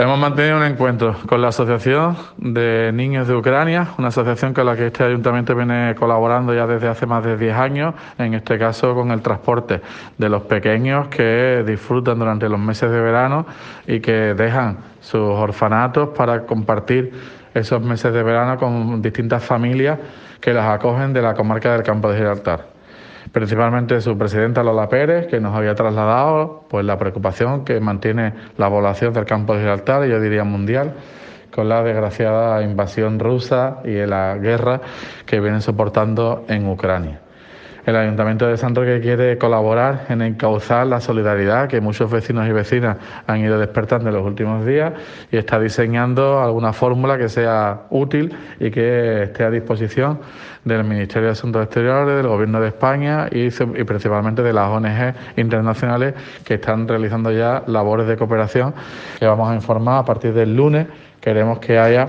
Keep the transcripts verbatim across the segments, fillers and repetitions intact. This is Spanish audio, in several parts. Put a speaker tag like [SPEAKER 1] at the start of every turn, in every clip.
[SPEAKER 1] Hemos mantenido un encuentro con la Asociación de Niños de Ucrania, una asociación con la que este ayuntamiento viene colaborando ya desde hace más de diez años, en este caso con el transporte de los pequeños que disfrutan durante los meses de verano y que dejan sus orfanatos para compartir esos meses de verano con distintas familias que las acogen de la comarca del Campo de Gibraltar. Principalmente su presidenta Lola Pérez, que nos había trasladado pues la preocupación que mantiene la población del Campo de Gibraltar, y yo diría mundial, con la desgraciada invasión rusa y la guerra que vienen soportando en Ucrania. El Ayuntamiento de San Roque quiere colaborar en encauzar la solidaridad que muchos vecinos y vecinas han ido despertando en los últimos días y está diseñando alguna fórmula que sea útil y que esté a disposición del Ministerio de Asuntos Exteriores, del Gobierno de España y, y principalmente de las O N G internacionales que están realizando ya labores de cooperación que vamos a informar a partir del lunes. Queremos que haya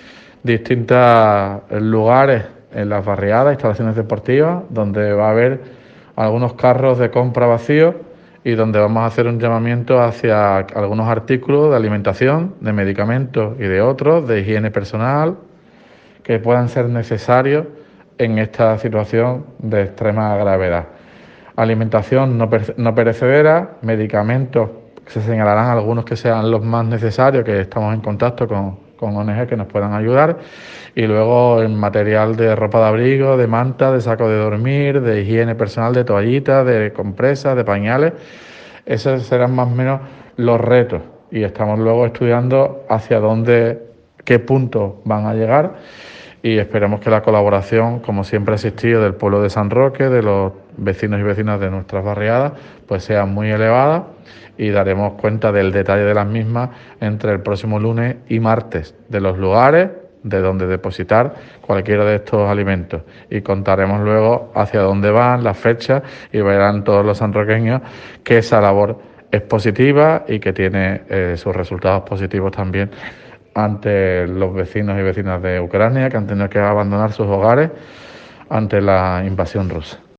[SPEAKER 1] distintos lugares en las barriadas, instalaciones deportivas, donde va a haber algunos carros de compra vacíos y donde vamos a hacer un llamamiento hacia algunos artículos de alimentación, de medicamentos y de otros, de higiene personal, que puedan ser necesarios en esta situación de extrema gravedad. Alimentación no, no perecedera, medicamentos, se señalarán algunos que sean los más necesarios, que estamos en contacto con, con O N G que nos puedan ayudar, y luego el material de ropa de abrigo, de manta, de saco de dormir, de higiene personal, de toallitas, de compresas, de pañales. Esos serán más o menos los retos y estamos luego estudiando hacia dónde, qué puntos van a llegar, y esperamos que la colaboración, como siempre ha existido, del pueblo de San Roque, de los vecinos y vecinas de nuestras barriadas, pues sea muy elevada, y daremos cuenta del detalle de las mismas entre el próximo lunes y martes, de los lugares de donde depositar cualquiera de estos alimentos, y contaremos luego hacia dónde van, las fechas, y verán todos los sanroqueños que esa labor es positiva y que tiene eh, sus resultados positivos también ante los vecinos y vecinas de Ucrania que han tenido que abandonar sus hogares ante la invasión rusa.